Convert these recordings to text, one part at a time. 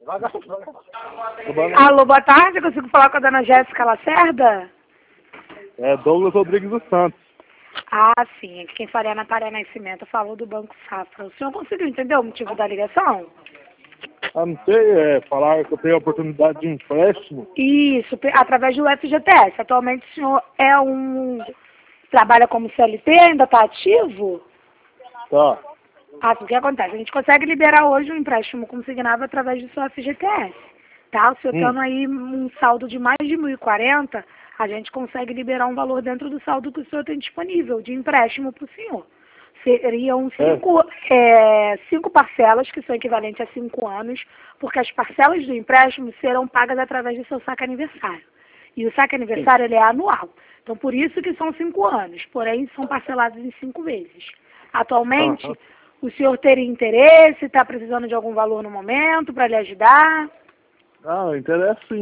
Alô, boa tarde, eu consigo falar com a dona Jéssica Lacerda? É Douglas Rodrigues dos Santos. Ah, sim, quem faria a Natália Nascimento falou do Banco Safra. O senhor conseguiu entender o motivo da ligação? Ah, não sei, falar que eu tenho a oportunidade de empréstimo. Isso, através do FGTS. Atualmente o senhor trabalha como CLT, ainda está ativo? Tá. Ah, o que acontece? A gente consegue liberar hoje um empréstimo consignado através do seu FGTS. Tá? O senhor tendo aí um saldo de mais de 1.040, a gente consegue liberar um valor dentro do saldo que o senhor tem disponível de empréstimo para o senhor. Seriam cinco parcelas, que são equivalentes a 5 anos, porque as parcelas do empréstimo serão pagas através do seu saque aniversário. E o saque aniversário ele é anual. Então, por isso que são 5 anos, porém são parcelados em 5 vezes. Atualmente, o senhor teria interesse, está precisando de algum valor no momento para lhe ajudar? Ah, interessa sim.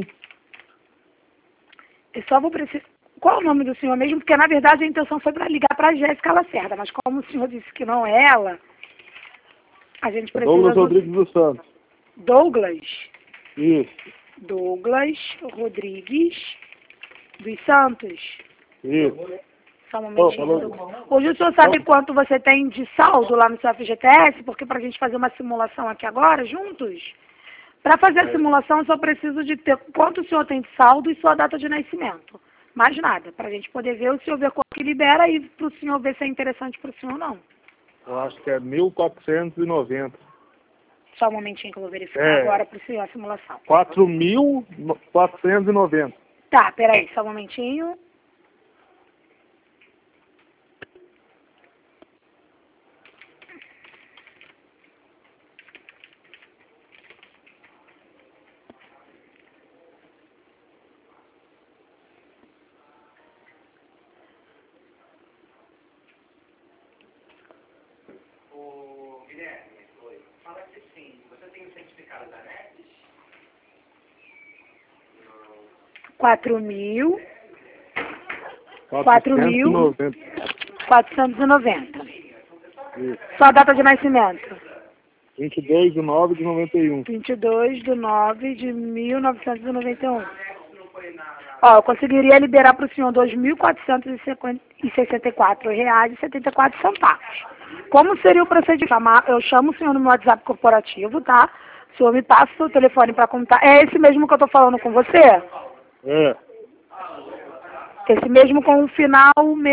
Eu só vou precisar... Qual é o nome do senhor mesmo? Porque, na verdade, a intenção foi para ligar para a Jéssica Lacerda, mas como o senhor disse que não é ela, a gente precisa... Douglas Rodrigues dos Santos. Douglas? Isso. Douglas Rodrigues dos Santos. Isso. Só um momentinho. Hoje o senhor sabe quanto você tem de saldo lá no seu FGTS? Porque para a gente fazer uma simulação aqui agora, juntos, para fazer a simulação eu só preciso de ter quanto o senhor tem de saldo e sua data de nascimento. Mais nada, para a gente poder ver, o senhor ver quanto que libera e para o senhor ver se é interessante para o senhor ou não. Eu acho que é 1.490. Só um momentinho que eu vou verificar agora para o senhor a simulação. 4.490. Tá, peraí, só um momentinho. Fala que sim. Você tem o certificado da NET? 4.490. Sua data de nascimento? 22/9/91. 22/9/1991. Ó, eu conseguiria liberar para o senhor R$ 2.464,74. Como seria o procedimento? Eu chamo o senhor no meu WhatsApp corporativo, tá? O senhor me passa o seu telefone para contar. É esse mesmo que eu estou falando com você? É. Esse mesmo com o final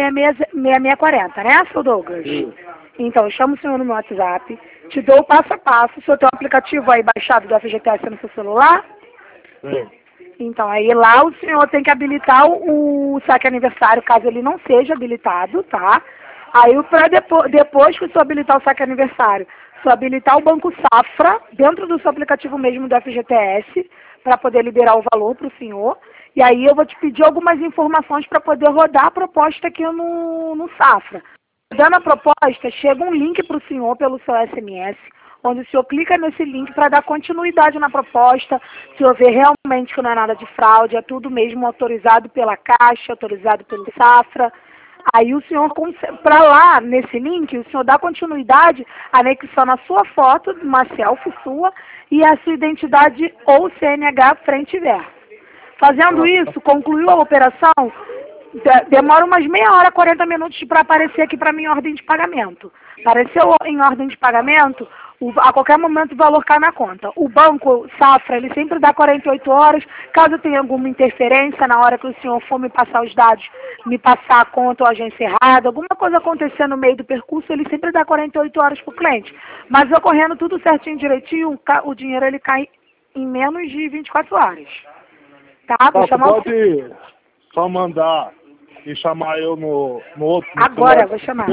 6640, né, seu Douglas? Então, eu chamo o senhor no meu WhatsApp, te dou o passo a passo. O senhor tem um aplicativo aí baixado do FGTS no seu celular? Sim. Então, aí lá o senhor tem que habilitar o saque aniversário, caso ele não seja habilitado, tá? Aí, depois que o senhor habilitar o saque aniversário, o senhor habilitar o Banco Safra, dentro do seu aplicativo mesmo do FGTS, para poder liberar o valor para o senhor. E aí eu vou te pedir algumas informações para poder rodar a proposta aqui no Safra. Dando a proposta, chega um link para o senhor pelo seu SMS, onde o senhor clica nesse link para dar continuidade na proposta, o senhor vê realmente que não é nada de fraude, é tudo mesmo autorizado pela Caixa, autorizado pelo Safra. Aí o senhor, para lá, nesse link, o senhor dá continuidade anexando a sua foto, uma selfie sua, e a sua identidade ou CNH frente e verso. Fazendo isso, concluiu a operação, demora umas meia hora, 40 minutos para aparecer aqui para mim em ordem de pagamento. Apareceu em ordem de pagamento, a qualquer momento o valor cai na conta. O banco Safra, ele sempre dá 48 horas, caso tenha alguma interferência na hora que o senhor for me passar os dados, me passar a conta ou a agência errada, alguma coisa acontecer no meio do percurso, ele sempre dá 48 horas para o cliente. Mas ocorrendo tudo certinho, direitinho, o dinheiro ele cai em menos de 24 horas. Tá? Vou chamar pode só mandar e chamar eu no outro. Agora, eu vou chamar.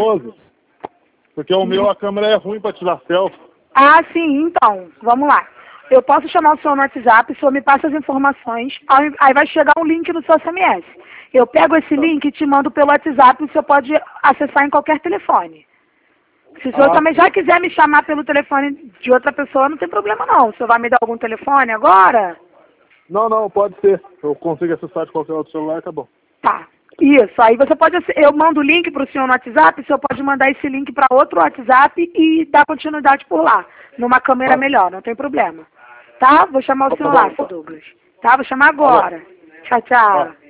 Porque o meu, a câmera é ruim para tirar selfie. Ah, sim, então, vamos lá. Eu posso chamar o senhor no WhatsApp, o senhor me passa as informações, aí vai chegar um link no seu SMS. Eu pego esse link e te mando pelo WhatsApp, o senhor pode acessar em qualquer telefone. Se o senhor também já quiser me chamar pelo telefone de outra pessoa, não tem problema não. O senhor vai me dar algum telefone agora? Não, pode ser. Eu consigo acessar de qualquer outro celular, tá bom. Tá. Isso, aí você pode, eu mando o link para o senhor no WhatsApp, o senhor pode mandar esse link para outro WhatsApp e dar continuidade por lá, numa câmera melhor, não tem problema. Tá? Vou chamar o senhor lá, seu Douglas. Tá? Vou chamar agora. Tchau, tchau.